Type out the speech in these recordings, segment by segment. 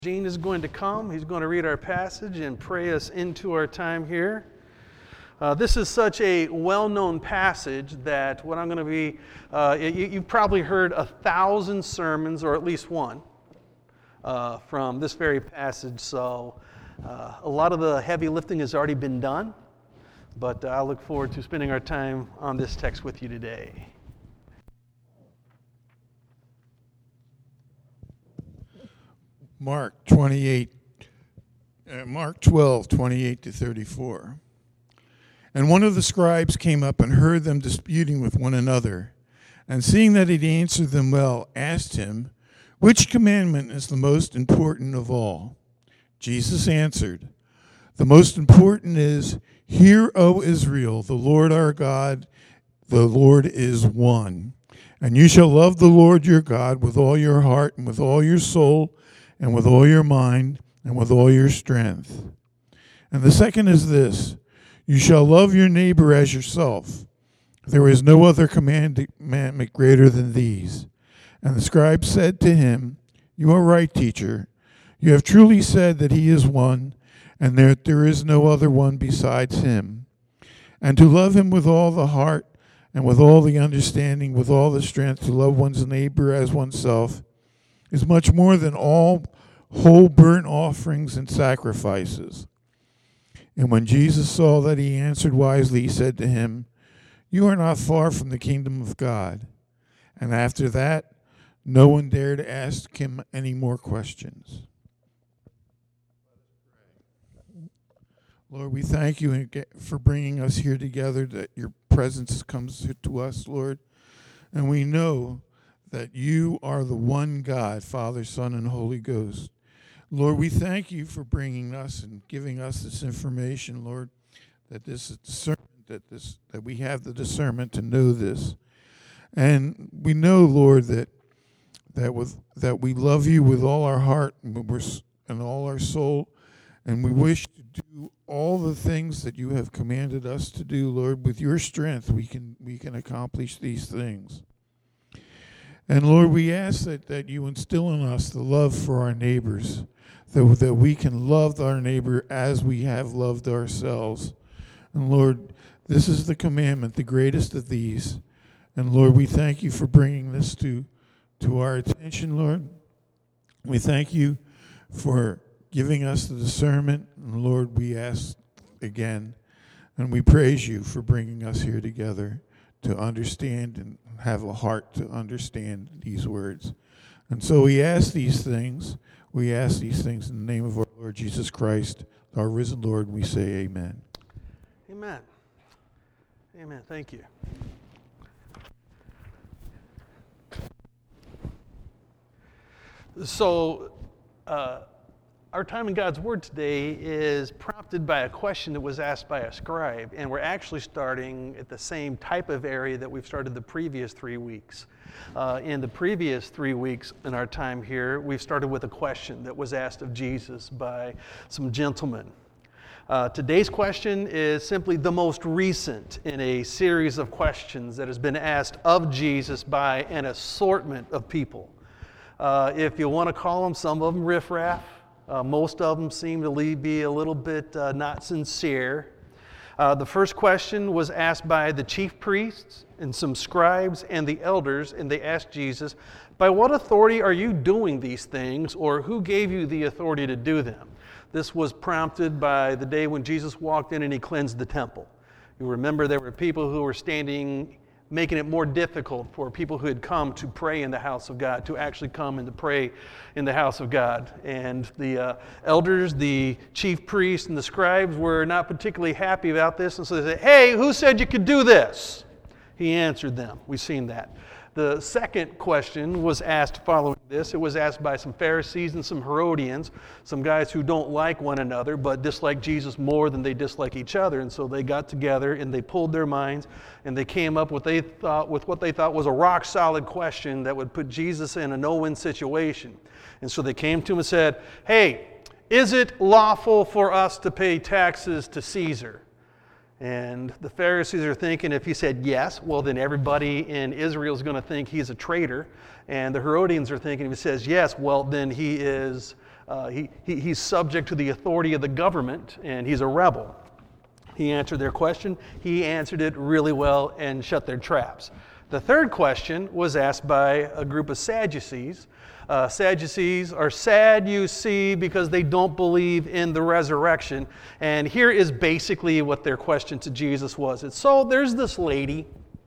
Gene is going to come. He's going to read our passage and pray us into our time here. This is such a well-known passage that what I'm going to be, you've probably heard 1,000 sermons, or at least one, from this very passage. So a lot of the heavy lifting has already been done, but I look forward to spending our time on this text with you today. Mark 12, 28 to 34. And one of the scribes came up and heard them disputing with one another, and seeing that he answered them well, asked him, "Which commandment is the most important of all?" Jesus answered, "The most important is, 'Hear, O Israel, the Lord our God, the Lord is one. And you shall love the Lord your God with all your heart and with all your soul and with all your mind, and with all your strength. And the second is this, you shall love your neighbor as yourself. There is no other commandment greater than these." And the scribe said to him, "You are right, teacher. You have truly said that he is one, and that there is no other one besides him. And to love him with all the heart, and with all the understanding, with all the strength, to love one's neighbor as oneself, is much more than all whole burnt offerings and sacrifices." And when Jesus saw that he answered wisely, he said to him, "You are not far from the kingdom of God." And after that, no one dared ask him any more questions. Lord, we thank you for bringing us here together, that your presence comes to us, Lord. And we know that you are the one God, Father, Son, and Holy Ghost. Lord, we thank you for bringing us and giving us this information, Lord, that this is discernment, that we have the discernment to know this. And we know, Lord, that we love you with all our heart and all our soul, and we wish to do all the things that you have commanded us to do, Lord. With your strength, we can accomplish these things. And Lord, we ask that you instill in us the love for our neighbors, that we can love our neighbor as we have loved ourselves. And Lord, this is the commandment, the greatest of these. And Lord, we thank you for bringing this to our attention, Lord. We thank you for giving us the discernment. And Lord, we ask again, and we praise you for bringing us here together to understand and have a heart to understand these words. And so we ask these things in the name of our Lord Jesus Christ, our risen Lord, and we say amen. Amen. Amen. Thank you. So, our time in God's Word today is prompted by a question that was asked by a scribe, and we're actually starting at the same type of area that we've started the previous 3 weeks. In the previous 3 weeks in our time here, we've started with a question that was asked of Jesus by some gentlemen. Today's question is simply the most recent in a series of questions that has been asked of Jesus by an assortment of people. If you want to call them, some of them riffraff. Most of them seem to be a little bit not sincere. The first question was asked by the chief priests and some scribes and the elders, and they asked Jesus, "By what authority are you doing these things, or who gave you the authority to do them?" This was prompted by the day when Jesus walked in and he cleansed the temple. You remember there were people who were standing, making it more difficult for people who had come to pray in the house of God to actually come and to pray in the house of God. And the elders, the chief priests, and the scribes were not particularly happy about this, and so they said, "Hey, who said you could do this?" He answered them. We've seen that. The second question was asked following this. It was asked by some Pharisees and some Herodians, some guys who don't like one another but dislike Jesus more than they dislike each other. And so they got together and they pulled their minds and they came up with what they thought was a rock-solid question that would put Jesus in a no-win situation. And so they came to him and said, "Hey, is it lawful for us to pay taxes to Caesar?" And the Pharisees are thinking if he said yes, well, then everybody in Israel is going to think he's a traitor. And the Herodians are thinking if he says yes, well, then he is He's subject to the authority of the government, and he's a rebel. He answered their question. He answered it really well and shut their traps. The third question was asked by a group of Sadducees. Sadducees are sad, you see, because they don't believe in the resurrection. And here is basically what their question to Jesus was. So there's this lady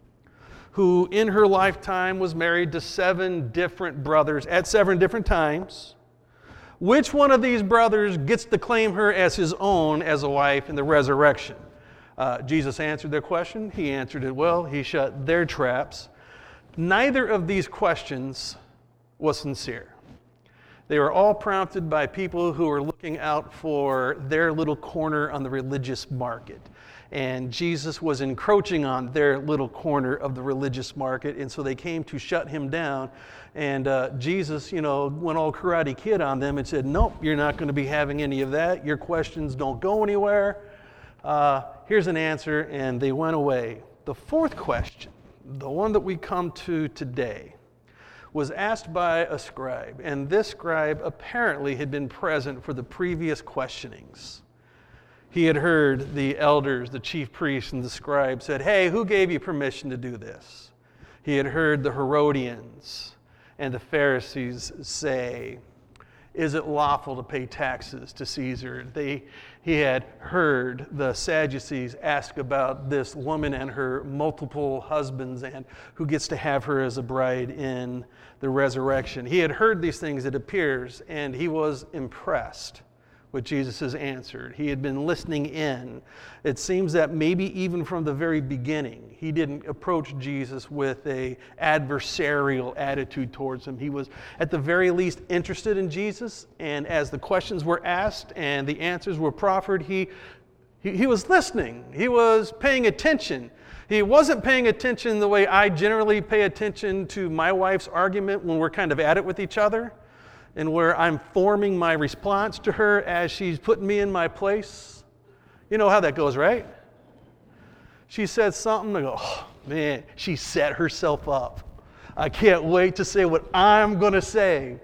who in her lifetime was married to 7 different brothers at 7 different times. Which one of these brothers gets to claim her as his own as a wife in the resurrection? Jesus answered their question. He answered it well. He shut their traps. Neither of these questions was sincere. They were all prompted by people who were looking out for their little corner on the religious market. And Jesus was encroaching on their little corner of the religious market, and so they came to shut him down. And Jesus, went all Karate Kid on them and said, nope, you're not going to be having any of that. Your questions don't go anywhere. Here's an answer, and they went away. The fourth question, the one that we come to today, was asked by a scribe, and this scribe apparently had been present for the previous questionings. He had heard the elders, the chief priests, and the scribes said, hey, who gave you permission to do this? He had heard the Herodians and the Pharisees say, is it lawful to pay taxes to Caesar? He had heard the Sadducees ask about this woman and her multiple husbands and who gets to have her as a bride in the resurrection. He had heard these things, it appears, and he was impressed with Jesus' answer. He had been listening in. It seems that maybe even from the very beginning, he didn't approach Jesus with an adversarial attitude towards him. He was at the very least interested in Jesus, and as the questions were asked and the answers were proffered, he was listening. He was paying attention. He wasn't paying attention the way I generally pay attention to my wife's argument when we're kind of at it with each other, and where I'm forming my response to her as she's putting me in my place. You know how that goes, right? She said something, I go, oh man, she set herself up. I can't wait to say what I'm going to say.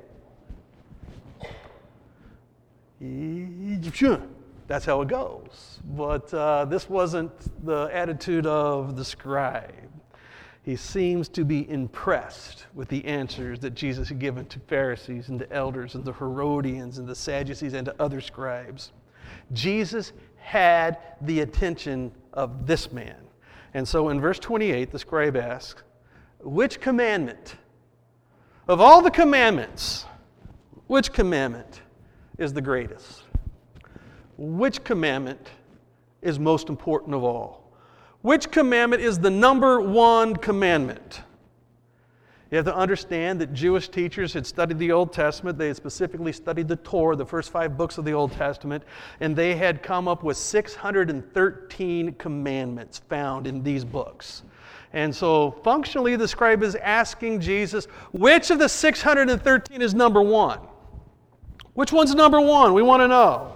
That's how it goes. But this wasn't the attitude of the scribe. He seems to be impressed with the answers that Jesus had given to Pharisees and the elders and the Herodians and the Sadducees and to other scribes. Jesus had the attention of this man. And so in verse 28, the scribe asks, which commandment, of all the commandments, which commandment is the greatest? Which commandment is most important of all? Which commandment is the number one commandment? You have to understand that Jewish teachers had studied the Old Testament. They had specifically studied the Torah, the first 5 books of the Old Testament, and they had come up with 613 commandments found in these books. And so functionally, the scribe is asking Jesus, which of the 613 is number one? Which one's number one? We want to know.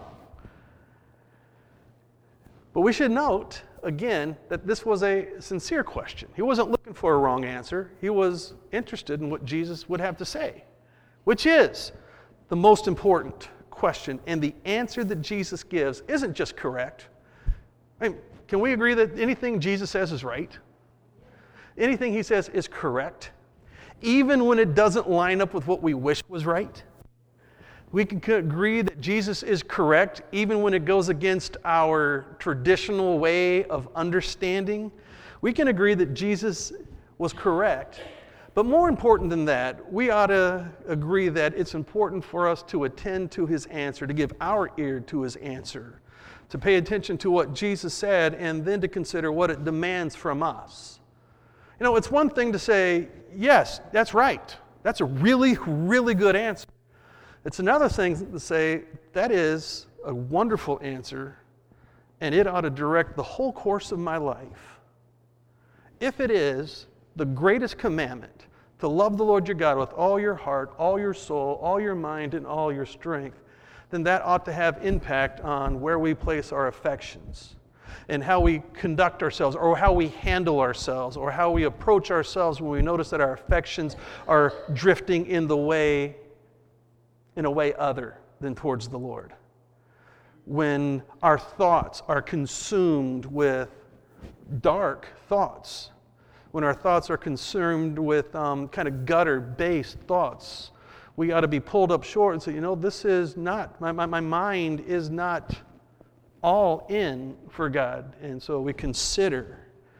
But we should note, again, that this was a sincere question. He wasn't looking for a wrong answer. He was interested in what Jesus would have to say, which is the most important question. And the answer that Jesus gives isn't just correct. I mean, can we agree that anything Jesus says is right? Anything he says is correct, even when it doesn't line up with what we wish was right? We can agree that Jesus is correct even when it goes against our traditional way of understanding. We can agree that Jesus was correct. But more important than that, we ought to agree that it's important for us to attend to his answer, to give our ear to his answer, to pay attention to what Jesus said, and then to consider what it demands from us. You know, it's one thing to say, yes, that's right. That's a really, really good answer. It's another thing to say, that is a wonderful answer, and it ought to direct the whole course of my life. If it is the greatest commandment, to love the Lord your God with all your heart, all your soul, all your mind, and all your strength, then that ought to have impact on where we place our affections and how we conduct ourselves, or how we handle ourselves, or how we approach ourselves when we notice that our affections are drifting in a way other than towards the Lord. When our thoughts are consumed with dark thoughts, when our thoughts are consumed with kind of gutter-based thoughts, we ought to be pulled up short and say, this is not, my mind is not all in for God. And so we consider.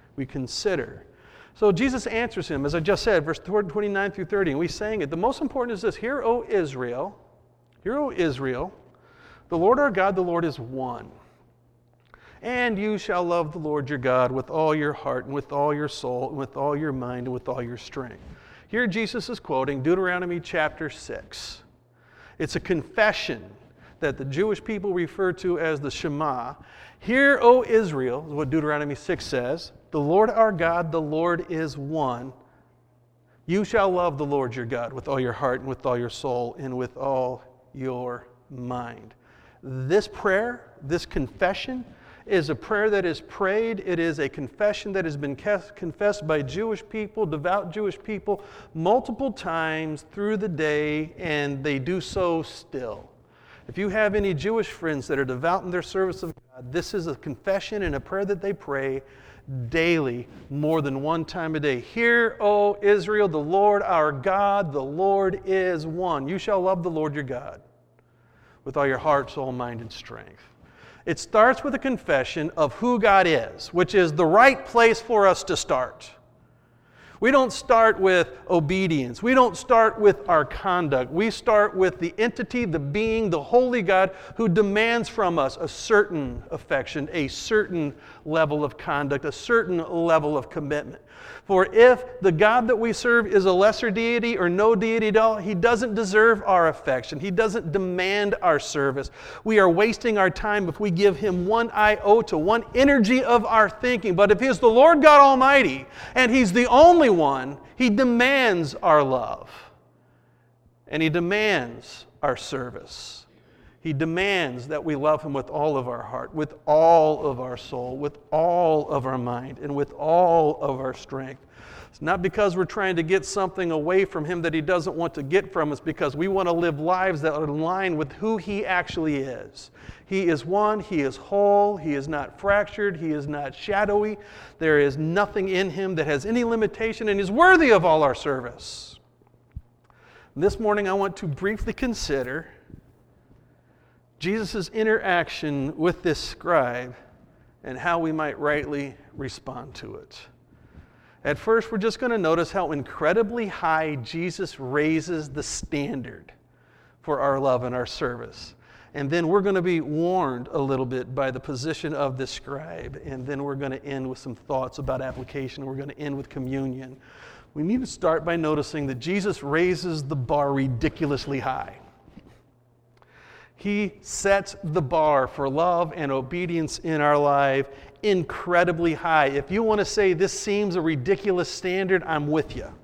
So Jesus answers him, as I just said, verse 29 through 30, and we sang it. The most important is this: Hear, O Israel, the Lord our God, the Lord is one. And you shall love the Lord your God with all your heart and with all your soul and with all your mind and with all your strength. Here Jesus is quoting Deuteronomy chapter 6. It's a confession that the Jewish people refer to as the Shema. Hear, O Israel, is what Deuteronomy 6 says. The Lord our God, the Lord is one. You shall love the Lord your God with all your heart and with all your soul and with all your mind. This prayer, this confession, is a prayer that is prayed. It is a confession that has been confessed by Jewish people, devout Jewish people, multiple times through the day, and they do so still. If you have any Jewish friends that are devout in their service of God, this is a confession and a prayer that they pray daily, more than one time a day. Hear, O Israel, the Lord our God, the Lord is one. You shall love the Lord your God with all your heart, soul, mind, and strength. It starts with a confession of who God is, which is the right place for us to start. We don't start with obedience. We don't start with our conduct. We start with the entity, the being, the holy God who demands from us a certain affection, a certain level of conduct, a certain level of commitment. For if the God that we serve is a lesser deity or no deity at all, He doesn't deserve our affection. He doesn't demand our service. We are wasting our time if we give Him one iota, one energy of our thinking. But if He is the Lord God Almighty and He's the only one, He demands our love. And He demands our service. He demands that we love Him with all of our heart, with all of our soul, with all of our mind, and with all of our strength. It's not because we're trying to get something away from Him that He doesn't want to get from us, because we want to live lives that are in line with who He actually is. He is one, He is whole, He is not fractured, He is not shadowy. There is nothing in Him that has any limitation and is worthy of all our service. This morning I want to briefly consider Jesus' interaction with this scribe and how we might rightly respond to it. At first, we're just going to notice how incredibly high Jesus raises the standard for our love and our service. And then we're going to be warned a little bit by the position of the scribe. And then we're going to end with some thoughts about application. We're going to end with communion. We need to start by noticing that Jesus raises the bar ridiculously high. He sets the bar for love and obedience in our life incredibly high. If you want to say this seems a ridiculous standard, I'm with you.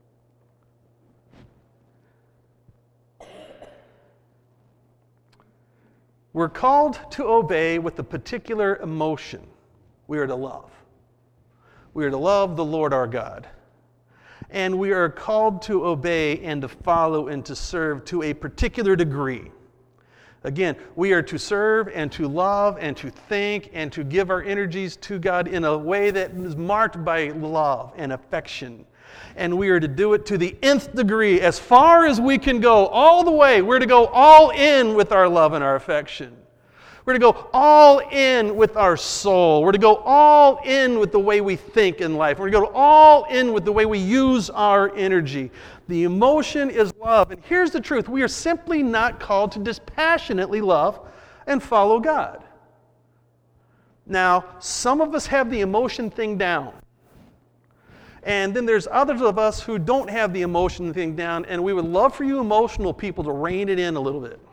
We're called to obey with a particular emotion. We are to love. We are to love the Lord our God. And we are called to obey and to follow and to serve to a particular degree. Again, we are to serve and to love and to think and to give our energies to God in a way that is marked by love and affection. And we are to do it to the nth degree, as far as we can go, all the way. We're to go all in with our love and our affection. We're to go all in with our soul. We're to go all in with the way we think in life. We're to go all in with the way we use our energy. The emotion is love. And here's the truth. We are simply not called to dispassionately love and follow God. Now, some of us have the emotion thing down. And then there's others of us who don't have the emotion thing down, and we would love for you emotional people to rein it in a little bit.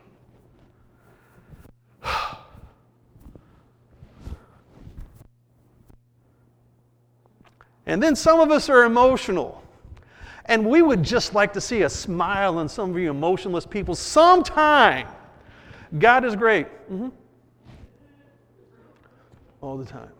And then some of us are emotional. And we would just like to see a smile on some of you emotionless people sometime. God is great. All the time.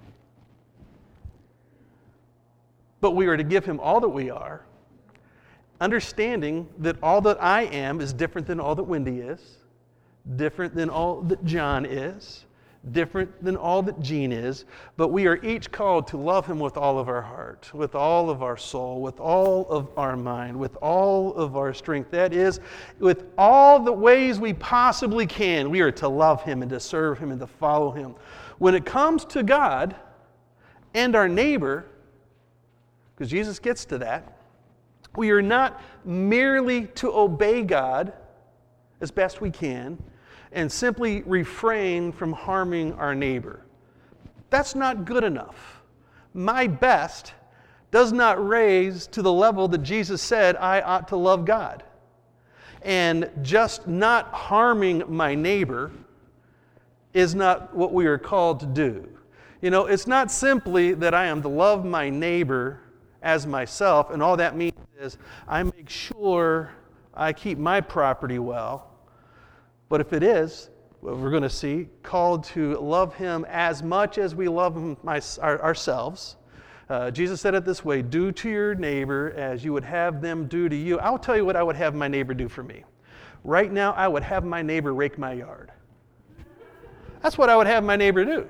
But we are to give Him all that we are, understanding that all that I am is different than all that Wendy is, different than all that John is, different than all that Jean is, but we are each called to love him with all of our heart, with all of our soul, with all of our mind, with all of our strength. That is, with all the ways we possibly can, we are to love him and to serve him and to follow him. When it comes to God and our neighbor, because Jesus gets to that, we are not merely to obey God as best we can and simply refrain from harming our neighbor. That's not good enough. My best does not raise to the level that Jesus said I ought to love God. And just not harming my neighbor is not what we are called to do. You know, it's not simply that I am to love my neighbor as myself, and all that means is I make sure I keep my property well. But if it is, what we're going to see, called to love him as much as we love him ourselves. Jesus said it this way, do to your neighbor as you would have them do to you. I'll tell you what I would have my neighbor do for me. Right now, I would have my neighbor rake my yard. That's what I would have my neighbor do.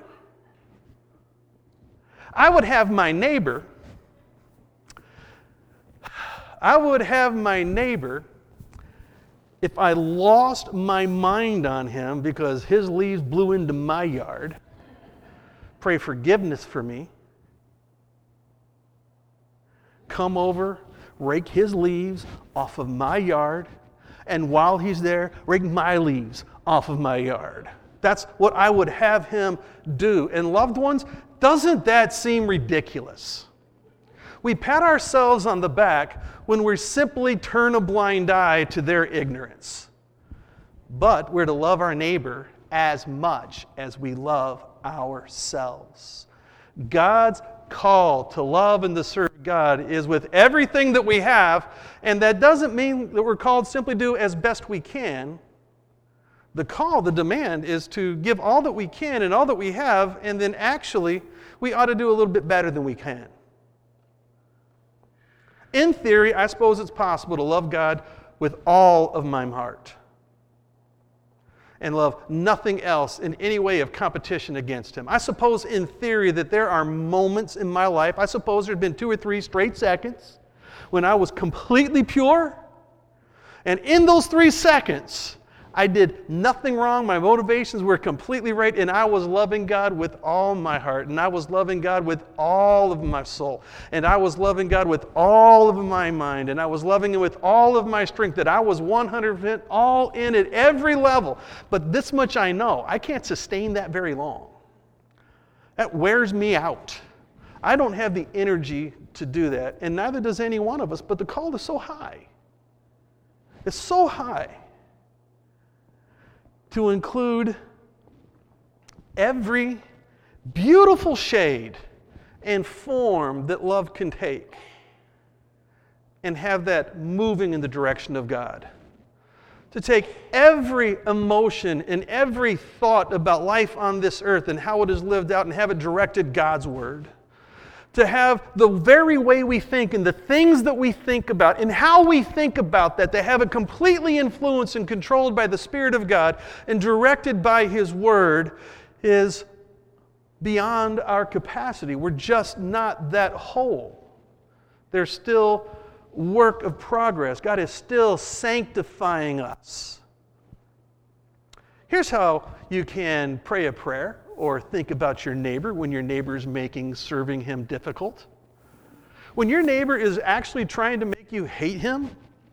I would have my neighbor if I lost my mind on him because his leaves blew into my yard, pray forgiveness for me, come over, rake his leaves off of my yard, and while he's there, rake my leaves off of my yard. That's what I would have him do. And loved ones, doesn't that seem ridiculous? We pat ourselves on the back when we simply turn a blind eye to their ignorance. But we're to love our neighbor as much as we love ourselves. God's call to love and to serve God is with everything that we have, and that doesn't mean that we're called simply to do as best we can. The call, the demand, is to give all that we can and all that we have, and then actually we ought to do a little bit better than we can. In theory, I suppose it's possible to love God with all of my heart and love nothing else in any way of competition against him. I suppose in theory that there are moments in my life, I suppose there have been 2 or 3 straight seconds when I was completely pure, and in those 3 seconds, I did nothing wrong. My motivations were completely right, and I was loving God with all my heart, and I was loving God with all of my soul, and I was loving God with all of my mind, and I was loving Him with all of my strength, that I was 100% all in at every level. But this much I know, I can't sustain that very long. That wears me out. I don't have the energy to do that, and neither does any one of us, but the call is so high. It's so high to include every beautiful shade and form that love can take and have that moving in the direction of God. To take every emotion and every thought about life on this earth and how it is lived out and have it directed God's Word. To have the very way we think and the things that we think about and how we think about that, to have it completely influenced and controlled by the Spirit of God and directed by His Word is beyond our capacity. We're just not that whole. There's still work of progress. God is still sanctifying us. Here's how you can pray a prayer or think about your neighbor when your neighbor is making serving him difficult. When your neighbor is actually trying to make you hate him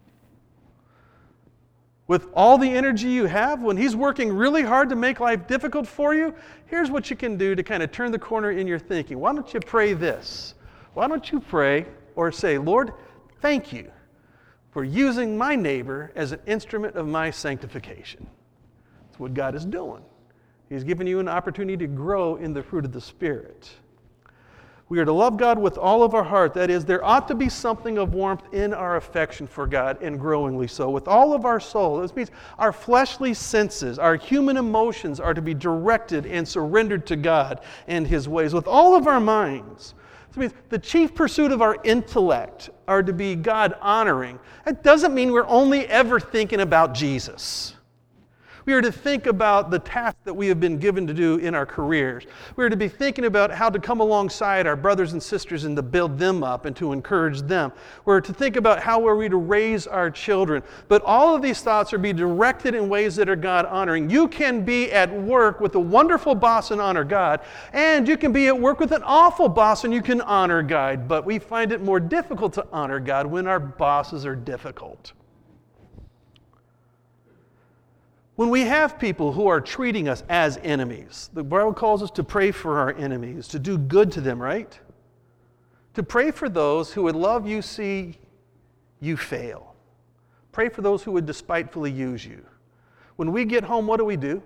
with all the energy you have, when he's working really hard to make life difficult for you, here's what you can do to kind of turn the corner in your thinking. Why don't you pray this? Why don't you pray or say, Lord, thank you for using my neighbor as an instrument of my sanctification. That's what God is doing. He's given you an opportunity to grow in the fruit of the Spirit. We are to love God with all of our heart. That is, there ought to be something of warmth in our affection for God, and growingly so. With all of our soul. This means our fleshly senses, our human emotions are to be directed and surrendered to God and His ways. With all of our minds. This means the chief pursuit of our intellect are to be God-honoring. That doesn't mean we're only ever thinking about Jesus. We are to think about the task that we have been given to do in our careers. We are to be thinking about how to come alongside our brothers and sisters and to build them up and to encourage them. We're to think about how are we to raise our children. But all of these thoughts are to be directed in ways that are God-honoring. You can be at work with a wonderful boss and honor God, and you can be at work with an awful boss and you can honor God. But we find it more difficult to honor God when our bosses are difficult. When we have people who are treating us as enemies, the Bible calls us to pray for our enemies, to do good to them, right? To pray for those who would love you, see you fail. Pray for those who would despitefully use you. When we get home, what do?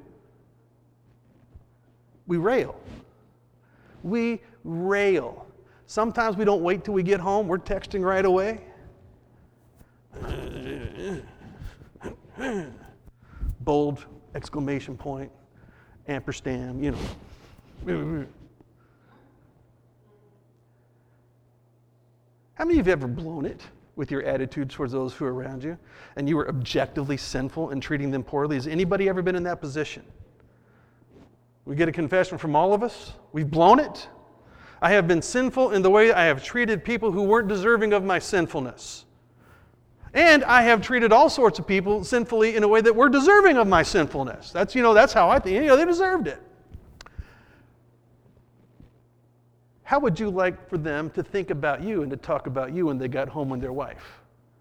We rail. We rail. Sometimes we don't wait till we get home. We're texting right away. Bold, exclamation point, ampersand, you know. How many of you have ever blown it with your attitude towards those who are around you and you were objectively sinful in treating them poorly? Has anybody ever been in that position? We get a confession from all of us. We've blown it. I have been sinful in the way I have treated people who weren't deserving of my sinfulness. And I have treated all sorts of people sinfully in a way that were deserving of my sinfulness. That's how I think. They deserved it. How would you like for them to think about you and to talk about you when they got home with their wife?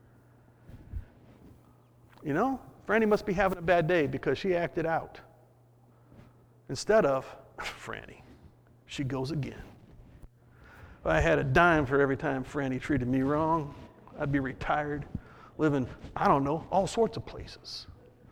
Franny must be having a bad day because she acted out. Instead of, Franny, she goes again. If I had a dime for every time Franny treated me wrong, I'd be retired, living, all sorts of places.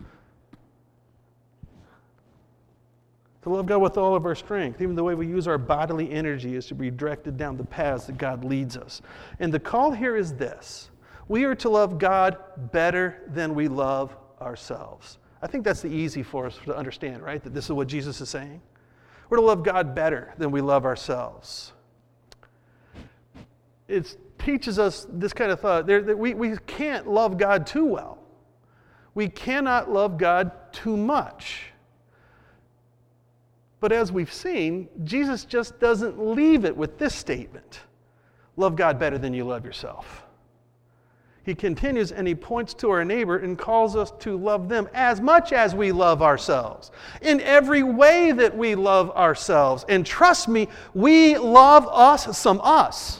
To love God with all of our strength, even the way we use our bodily energy, is to be directed down the paths that God leads us. And the call here is this: we are to love God better than we love ourselves. I think that's the easy for us to understand, right? That this is what Jesus is saying. We're to love God better than we love ourselves. It teaches us this kind of thought. We can't love God too well. We cannot love God too much. But as we've seen, Jesus just doesn't leave it with this statement: love God better than you love yourself. He continues and he points to our neighbor and calls us to love them as much as we love ourselves, in every way that we love ourselves. And trust me, we love us some us.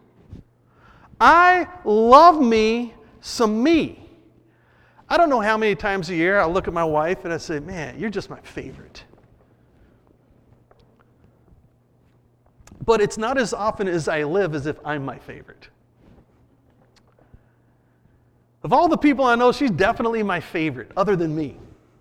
I love me some me. I don't know how many times a year I'll look at my wife and I say, man, you're just my favorite. But it's not as often as I live as if I'm my favorite. Of all the people I know, she's definitely my favorite, other than me.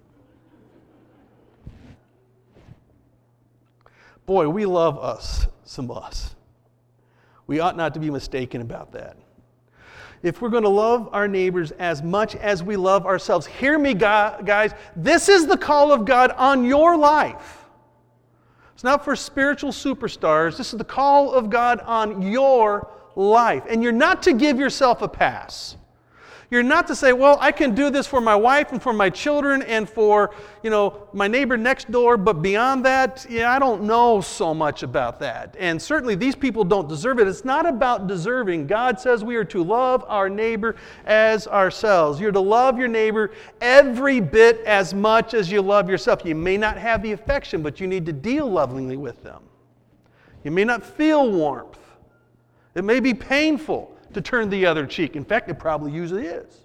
Boy, we love us some us. We ought not to be mistaken about that. If we're going to love our neighbors as much as we love ourselves, hear me, guys, this is the call of God on your life. It's not for spiritual superstars. This is the call of God on your life. And you're not to give yourself a pass. You're not to say, well, I can do this for my wife and for my children and for, my neighbor next door, but beyond that, I don't know so much about that. And certainly these people don't deserve it. It's not about deserving. God says we are to love our neighbor as ourselves. You're to love your neighbor every bit as much as you love yourself. You may not have the affection, but you need to deal lovingly with them. You may not feel warmth. It may be painful to turn the other cheek. In fact, it probably usually is.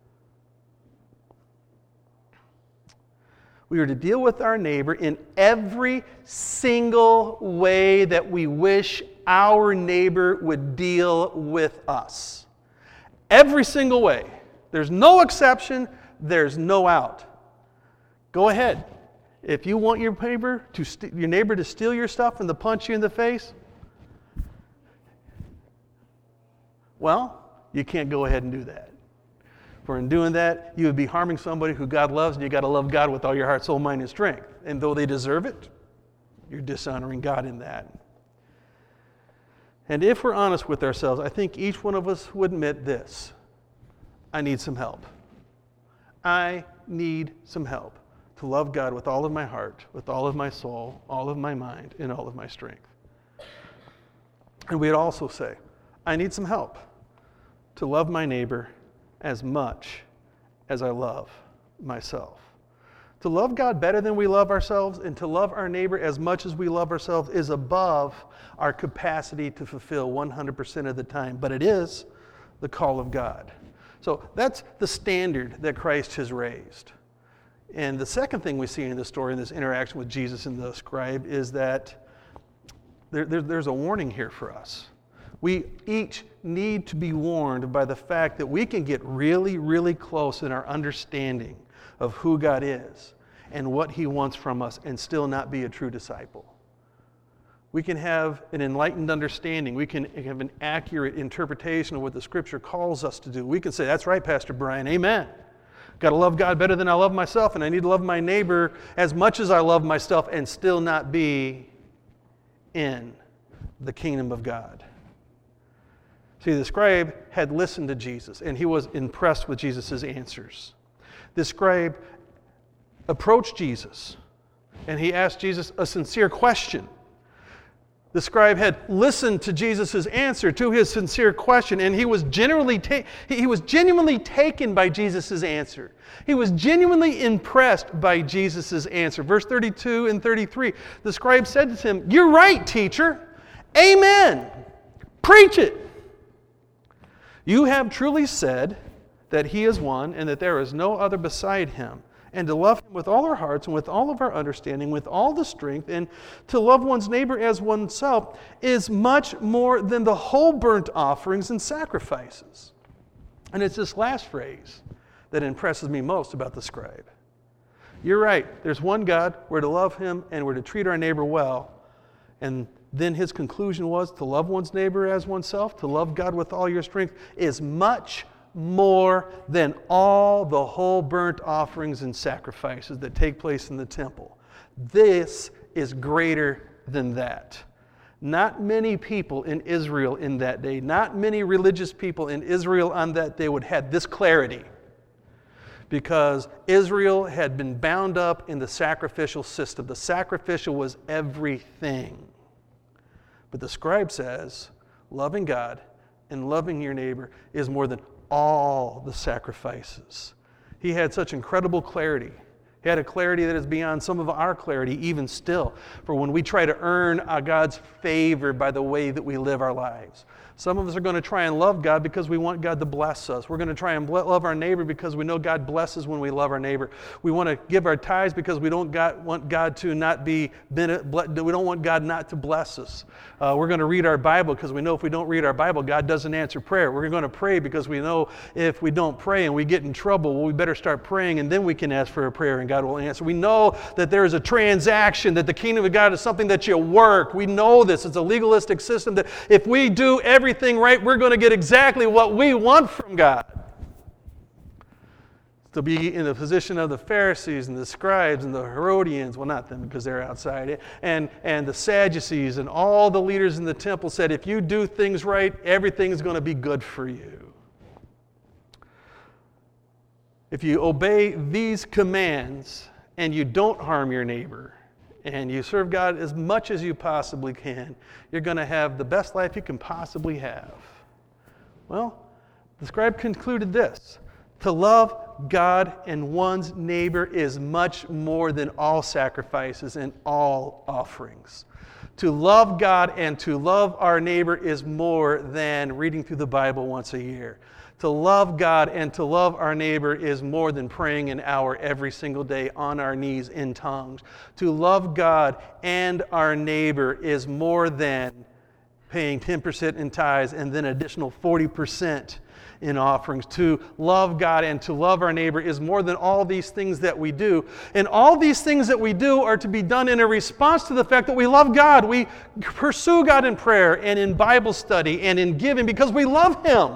We are to deal with our neighbor in every single way that we wish our neighbor would deal with us. Every single way. There's no exception. There's no out. Go ahead. If you want your neighbor to steal your stuff and to punch you in the face, well, you can't go ahead and do that. For in doing that, you would be harming somebody who God loves, and you got to love God with all your heart, soul, mind, and strength. And though they deserve it, you're dishonoring God in that. And if we're honest with ourselves, I think each one of us would admit this: I need some help. I need some help to love God with all of my heart, with all of my soul, all of my mind, and all of my strength. And we'd also say, I need some help to love my neighbor as much as I love myself. To love God better than we love ourselves and to love our neighbor as much as we love ourselves is above our capacity to fulfill 100% of the time, but it is the call of God. So that's the standard that Christ has raised. And the second thing we see in this story, in this interaction with Jesus and the scribe, is that there's a warning here for us. We each need to be warned by the fact that we can get really, really close in our understanding of who God is and what He wants from us and still not be a true disciple. We can have an enlightened understanding. We can have an accurate interpretation of what the Scripture calls us to do. We can say, that's right, Pastor Brian, amen. Got to love God better than I love myself, and I need to love my neighbor as much as I love myself and still not be in the kingdom of God. See, the scribe had listened to Jesus, and he was impressed with Jesus' answers. The scribe approached Jesus, and he asked Jesus a sincere question. The scribe had listened to Jesus' answer to his sincere question, and he was genuinely taken by Jesus' answer. He was genuinely impressed by Jesus' answer. Verse 32 and 33, the scribe said to him, "You're right, teacher. Amen. Preach it. You have truly said that He is one and that there is no other beside Him, and to love Him with all our hearts and with all of our understanding, with all the strength, and to love one's neighbor as oneself is much more than the whole burnt offerings and sacrifices." And it's this last phrase that impresses me most about the scribe. You're right. There's one God. We're to love Him and we're to treat our neighbor well. And then his conclusion was to love one's neighbor as oneself, to love God with all your strength, is much more than all the whole burnt offerings and sacrifices that take place in the temple. This is greater than that. Not many people in Israel in that day, not many religious people in Israel on that day would have this clarity, because Israel had been bound up in the sacrificial system. The sacrificial was everything. But the scribe says, loving God and loving your neighbor is more than all the sacrifices. He had such incredible clarity. He had a clarity that is beyond some of our clarity even still, for when we try to earn God's favor by the way that we live our lives. Some of us are going to try and love God because we want God to bless us. We're going to try and love our neighbor because we know God blesses when we love our neighbor. We want to give our tithes because we don't want God to not be, we don't want God not to bless us. We're going to read our Bible because we know if we don't read our Bible, God doesn't answer prayer. We're going to pray because we know if we don't pray and we get in trouble, well, we better start praying and then we can ask for a prayer and God will answer. We know that there is a transaction, that the kingdom of God is something that you work. We know this. It's a legalistic system that if we do everything right, we're going to get exactly what we want from God. To be in the position of the Pharisees and the scribes and the Herodians, well, not them because they're outside, and the Sadducees and all the leaders in the temple said, if you do things right, everything's going to be good for you. If you obey these commands and you don't harm your neighbor, and you serve God as much as you possibly can, you're going to have the best life you can possibly have. Well, the scribe concluded this: to love God and one's neighbor is much more than all sacrifices and all offerings. To love God and to love our neighbor is more than reading through the Bible once a year. To love God and to love our neighbor is more than praying an hour every single day on our knees in tongues. To love God and our neighbor is more than paying 10% in tithes and then additional 40% in offerings. To love God and to love our neighbor is more than all these things that we do. And all these things that we do are to be done in a response to the fact that we love God. We pursue God in prayer and in Bible study and in giving because we love Him.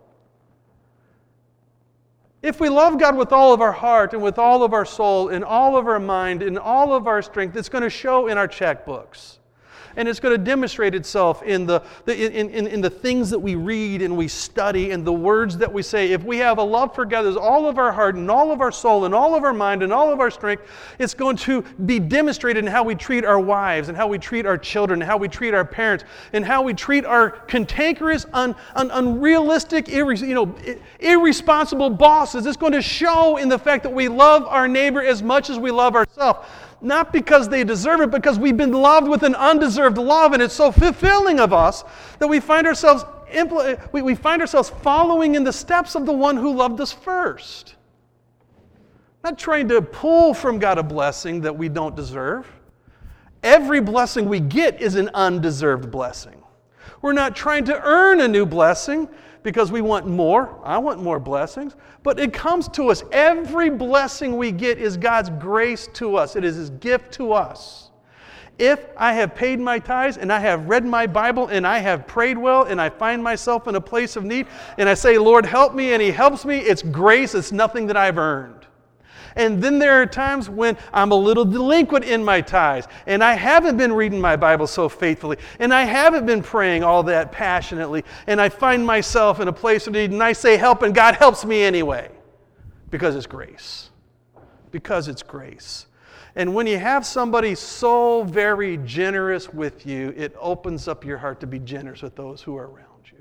If we love God with all of our heart and with all of our soul and all of our mind and all of our strength, it's going to show in our checkbooks. And it's going to demonstrate itself in the things that we read and we study and the words that we say. If we have a love for God with all of our heart and all of our soul and all of our mind and all of our strength, it's going to be demonstrated in how we treat our wives and how we treat our children and how we treat our parents and how we treat our cantankerous, unrealistic, irresponsible bosses. It's going to show in the fact that we love our neighbor as much as we love ourselves. Not because they deserve it, because we've been loved with an undeserved love, and it's so fulfilling of us that we find ourselves following in the steps of the one who loved us first. Not trying to pull from God a blessing that we don't deserve. Every blessing we get is an undeserved blessing. We're not trying to earn a new blessing because we want more. I want more blessings. But it comes to us. Every blessing we get is God's grace to us. It is His gift to us. If I have paid my tithes and I have read my Bible and I have prayed well and I find myself in a place of need and I say, Lord, help me, and He helps me, it's grace. It's nothing that I've earned. And then there are times when I'm a little delinquent in my tithes, and I haven't been reading my Bible so faithfully, and I haven't been praying all that passionately, and I find myself in a place of need, and I say help, and God helps me anyway, because it's grace. Because it's grace. And when you have somebody so very generous with you, it opens up your heart to be generous with those who are around you.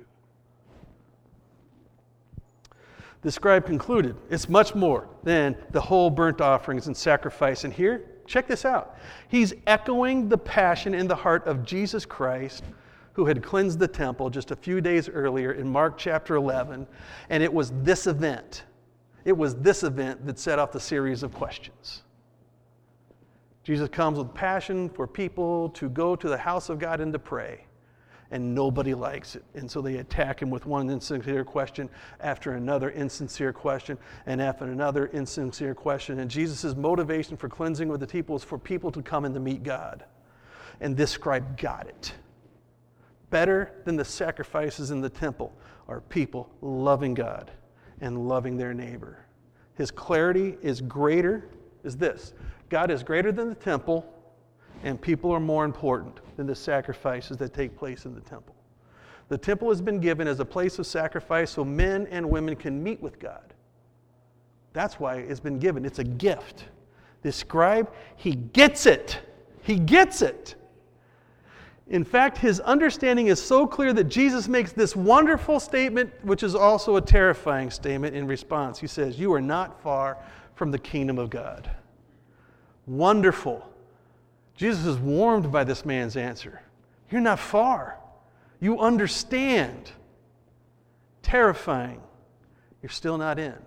The scribe concluded, it's much more than the whole burnt offerings and sacrifice. And here, check this out. He's echoing the passion in the heart of Jesus Christ, who had cleansed the temple just a few days earlier in Mark chapter 11. And it was this event. It was this event that set off the series of questions. Jesus comes with passion for people to go to the house of God and to pray. And nobody likes it. And so they attack him with one insincere question after another insincere question and after another insincere question. And Jesus' motivation for cleansing with the people is for people to come and to meet God. And this scribe got it. Better than the sacrifices in the temple are people loving God and loving their neighbor. His clarity is greater, is this. God is greater than the temple, and people are more important than the sacrifices that take place in the temple. The temple has been given as a place of sacrifice so men and women can meet with God. That's why it's been given. It's a gift. This scribe, he gets it. He gets it. In fact, his understanding is so clear that Jesus makes this wonderful statement, which is also a terrifying statement in response. He says, "You are not far from the kingdom of God." Wonderful. Jesus is warmed by this man's answer. You're not far. You understand. Terrifying. You're still not in.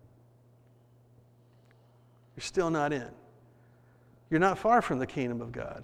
You're still not in. You're not far from the kingdom of God.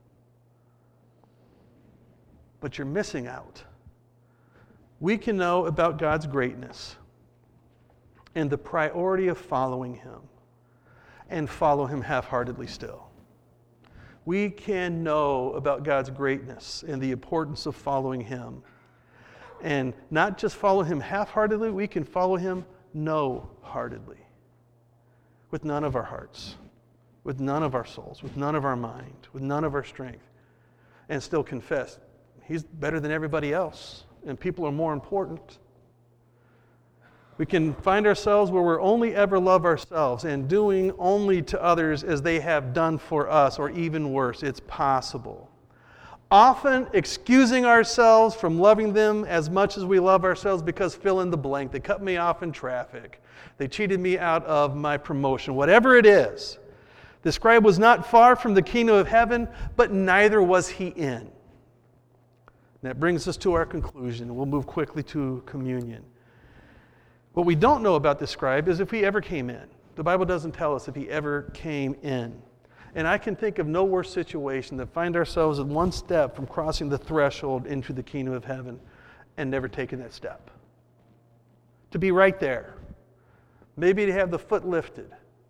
But you're missing out. We can know about God's greatness and the priority of following Him and follow Him half-heartedly still. We can know about God's greatness and the importance of following Him. And not just follow Him half-heartedly, we can follow Him no-heartedly. With none of our hearts, with none of our souls, with none of our mind, with none of our strength. And still confess, He's better than everybody else, and people are more important. We can find ourselves where we're only ever love ourselves and doing only to others as they have done for us, or even worse. It's possible. Often excusing ourselves from loving them as much as we love ourselves because fill in the blank. They cut me off in traffic. They cheated me out of my promotion. Whatever it is. The scribe was not far from the kingdom of heaven, but neither was he in. That brings us to our conclusion. We'll move quickly to communion. What we don't know about this scribe is if he ever came in. The Bible doesn't tell us if he ever came in. And I can think of no worse situation than find ourselves at one step from crossing the threshold into the kingdom of heaven and never taking that step. To be right there. Maybe to have the foot lifted,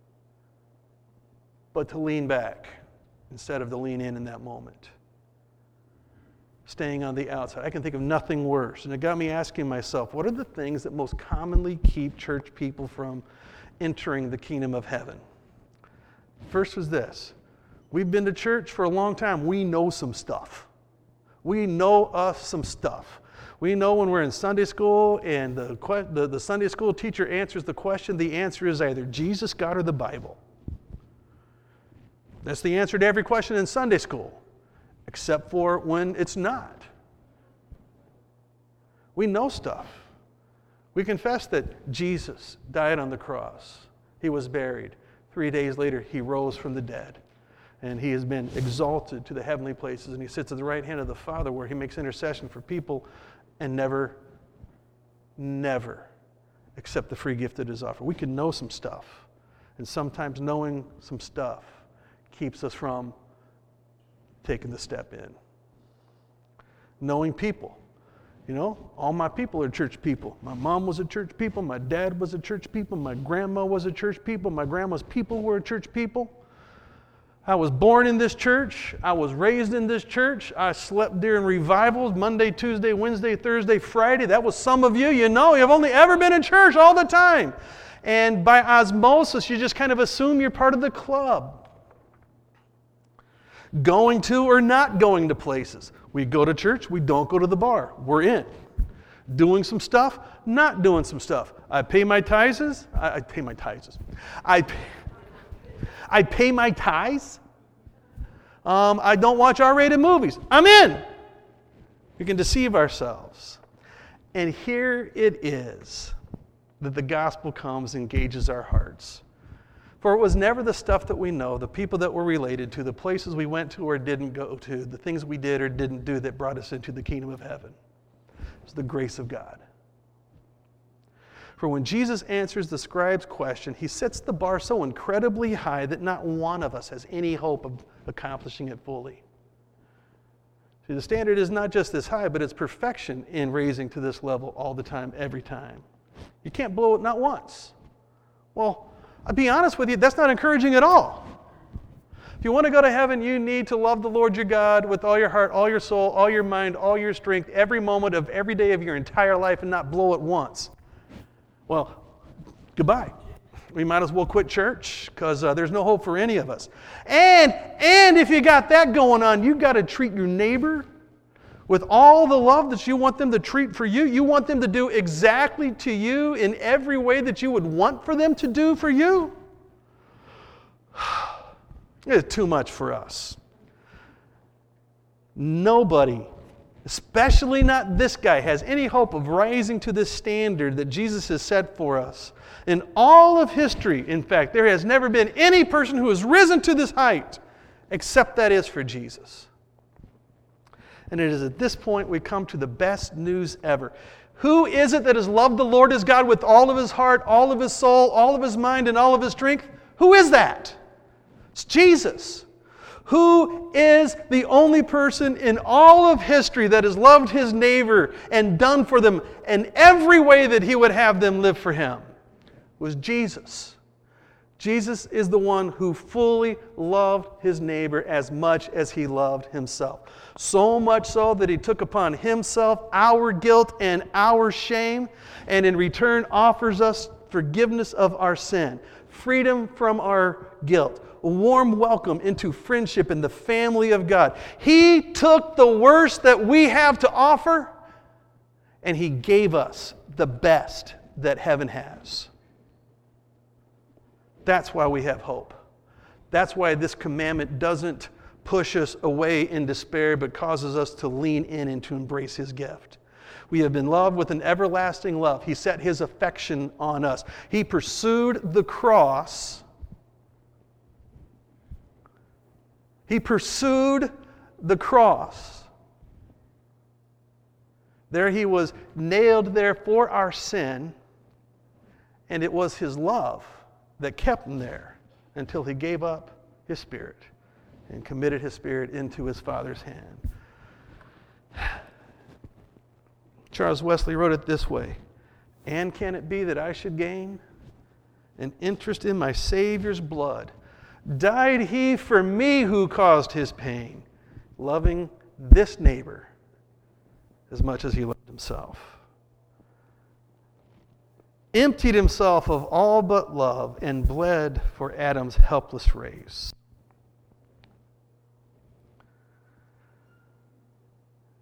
but to lean back instead of to lean in that moment. Staying on the outside. I can think of nothing worse. And it got me asking myself, what are the things that most commonly keep church people from entering the kingdom of heaven? First was this. We've been to church for a long time. We know some stuff. We know some stuff. We know when we're in Sunday school and the Sunday school teacher answers the question, the answer is either Jesus, God, or the Bible. That's the answer to every question in Sunday school, except for when it's not. We know stuff. We confess that Jesus died on the cross. He was buried. 3 days later, he rose from the dead. And he has been exalted to the heavenly places, and he sits at the right hand of the Father where he makes intercession for people and never accept the free gift that is offered. We can know some stuff, and sometimes knowing some stuff keeps us from taking the step in. Knowing people. You know, all my people are church people. My mom was a church people. My dad was a church people. My grandma was a church people. My grandma's people were a church people. I was born in this church. I was raised in this church. I slept during revivals Monday, Tuesday, Wednesday, Thursday, Friday. That was some of you. You know, you've only ever been in church all the time. And by osmosis, you just kind of assume you're part of the club. Going to or not going to places. We go to church, we don't go to the bar. We're in. Doing some stuff, not doing some stuff. I pay my tithes. I pay my tithes. I pay my tithes. I don't watch R-rated movies. I'm in. We can deceive ourselves. And here it is that the gospel comes and engages our hearts. For it was never the stuff that we know, the people that we're related to, the places we went to or didn't go to, the things we did or didn't do that brought us into the kingdom of heaven. It's the grace of God. For when Jesus answers the scribe's question, he sets the bar so incredibly high that not one of us has any hope of accomplishing it fully. See, the standard is not just this high, but it's perfection in raising to this level all the time, every time. You can't blow it not once. Well, I'll be honest with you, that's not encouraging at all. If you want to go to heaven, you need to love the Lord your God with all your heart, all your soul, all your mind, all your strength, every moment of every day of your entire life and not blow it once. Well, goodbye. We might as well quit church because there's no hope for any of us. And if you got that going on, you've got to treat your neighbor with all the love that you want them to treat for you. You want them to do exactly to you in every way that you would want for them to do for you. It's too much for us. Nobody, especially not this guy, has any hope of rising to this standard that Jesus has set for us. In all of history, in fact, there has never been any person who has risen to this height except that is for Jesus. And it is at this point we come to the best news ever. Who is it that has loved the Lord his God with all of his heart, all of his soul, all of his mind, and all of his strength? Who is that? It's Jesus. Who is the only person in all of history that has loved his neighbor and done for them in every way that he would have them live for him? It was Jesus. Jesus is the one who fully loved his neighbor as much as he loved himself. So much so that he took upon himself our guilt and our shame, and in return offers us forgiveness of our sin, freedom from our guilt, a warm welcome into friendship in the family of God. He took the worst that we have to offer, and he gave us the best that heaven has. That's why we have hope. That's why this commandment doesn't push us away in despair, but causes us to lean in and to embrace his gift. We have been loved with an everlasting love. He set his affection on us. He pursued the cross. He pursued the cross. There he was nailed there for our sin, and it was his love that kept him there until he gave up his spirit and committed his spirit into his Father's hand. Charles Wesley wrote it this way: "And can it be that I should gain an interest in my Savior's blood? Died he for me who caused his pain, loving this neighbor as much as he loved himself. Emptied himself of all but love and bled for Adam's helpless race."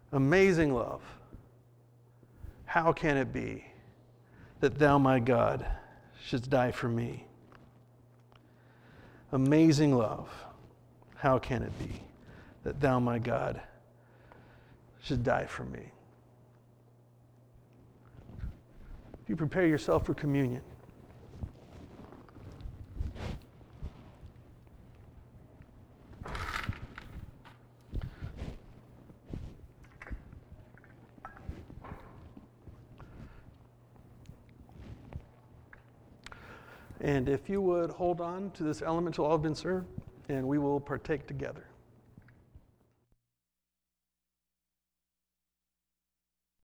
Amazing love, how can it be that thou, my God, shouldst die for me? Amazing love, how can it be that thou, my God, should die for me? You prepare yourself for communion. And if you would hold on to this element till all have been served, and we will partake together.